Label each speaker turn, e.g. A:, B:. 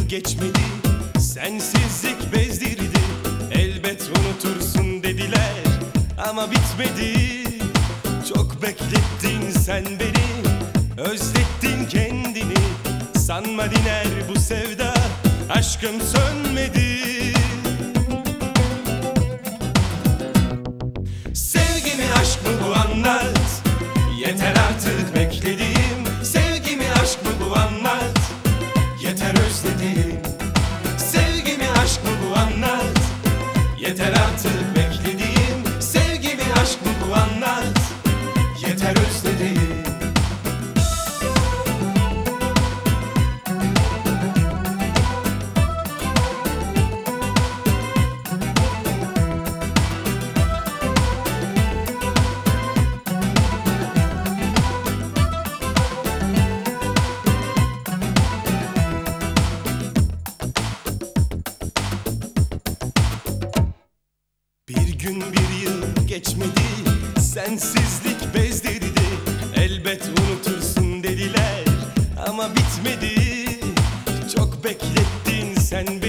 A: geçmedi, sensizlik bezdirdi. Elbet unutursun dediler ama bitmedi. Çok beklettin sen beni, özlettin kendini. Sanma diner bu sevda, aşkım sönmedi. Sevgi mi aşk mı bu anlat, yeter artık beklediğim. Sevgi mi aşk mı bu anlat, yeter özledim. Sevgi mi aşk mı bu anlat, yeter artık beklediğim. Sevgi mi aşk mı bu anlat, yeter özledim. Bir gün bir yıl geçmedi, sensizlik bezdirdi. Elbet unutursun dediler ama bitmedi. Çok beklettin sen beni,